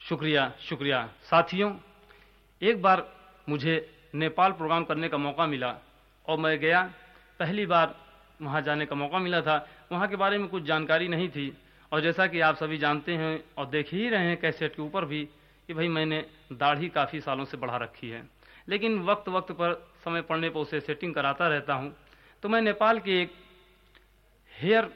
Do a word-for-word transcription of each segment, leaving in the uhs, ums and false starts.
शुक्रिया शुक्रिया साथियों, एक बार मुझे नेपाल प्रोग्राम करने का मौका मिला और मैं गया। पहली बार वहाँ जाने का मौका मिला था। वहाँ के बारे में कुछ जानकारी नहीं थी और जैसा कि आप सभी जानते हैं और देख ही रहे हैं कैसेट के ऊपर भी कि भाई मैंने दाढ़ी काफ़ी सालों से बढ़ा रखी है, लेकिन वक्त वक्त पर समय पड़ने पर उसे सेटिंग कराता रहता हूँ। तो मैं नेपाल के एक हेयर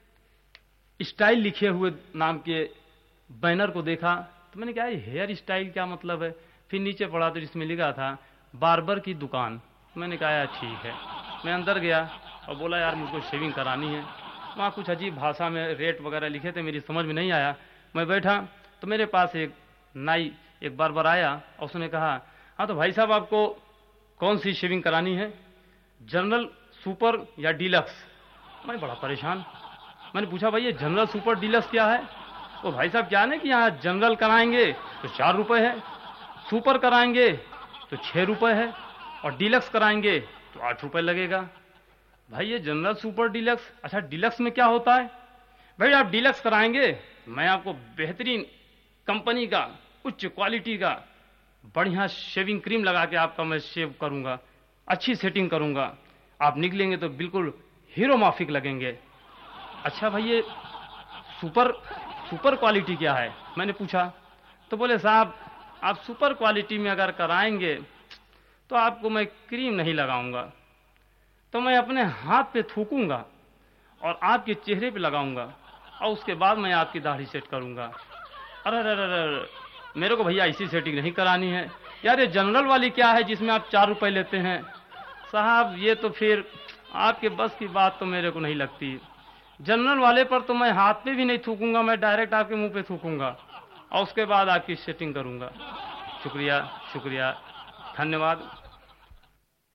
स्टाइल लिखे हुए नाम के बैनर को देखा तो मैंने कहा हेयर स्टाइल क्या मतलब है। फिर नीचे पढ़ा तो जिसमें लिखा था बार्बर की दुकान। मैंने कहा यार ठीक है। मैं अंदर गया और बोला यार मुझको शेविंग करानी है। वहाँ कुछ अजीब भाषा में रेट वगैरह लिखे थे, मेरी समझ में नहीं आया। मैं बैठा तो मेरे पास एक नाई एक बार्बर आया और उसने कहा हाँ तो भाई साहब आपको कौन सी शेविंग करानी है, जनरल, सुपर या डीलक्स। मैं बड़ा परेशान। मैंने पूछा भाई ये जनरल सुपर डीलक्स क्या है। तो भाई साहब क्या है कि यहाँ जनरल कराएंगे तो चार रुपये है, सुपर कराएंगे तो छः रुपये है और डीलक्स कराएंगे तो आठ रुपये लगेगा। भाई ये जनरल सुपर डीलक्स, अच्छा डीलक्स में क्या होता है। भाई आप डीलक्स कराएंगे मैं आपको बेहतरीन कंपनी का उच्च क्वालिटी का बढ़िया शेविंग क्रीम लगा के आपका मैं शेव करूंगा, अच्छी सेटिंग करूंगा, आप निकलेंगे तो बिल्कुल हीरो माफिक लगेंगे। अच्छा भाई ये सुपर सुपर क्वालिटी क्या है, मैंने पूछा। तो बोले साहब आप सुपर क्वालिटी में अगर कराएंगे तो आपको मैं क्रीम नहीं लगाऊंगा, तो मैं अपने हाथ पे थूकूंगा और आपके चेहरे पे लगाऊंगा और उसके बाद मैं आपकी दाढ़ी सेट करूंगा। अरे अरे अरे मेरे को भैया ऐसी सेटिंग नहीं करानी है यार। ये जनरल वाली क्या है जिसमें आप चार रुपए लेते हैं। साहब ये तो फिर आपके बस की बात तो मेरे को नहीं लगती। जनरल वाले पर तो मैं हाथ पे भी नहीं थूकूंगा, मैं डायरेक्ट आपके मुंह पे थूकूंगा और उसके बाद आपकी सेटिंग करूंगा। शुक्रिया शुक्रिया धन्यवाद।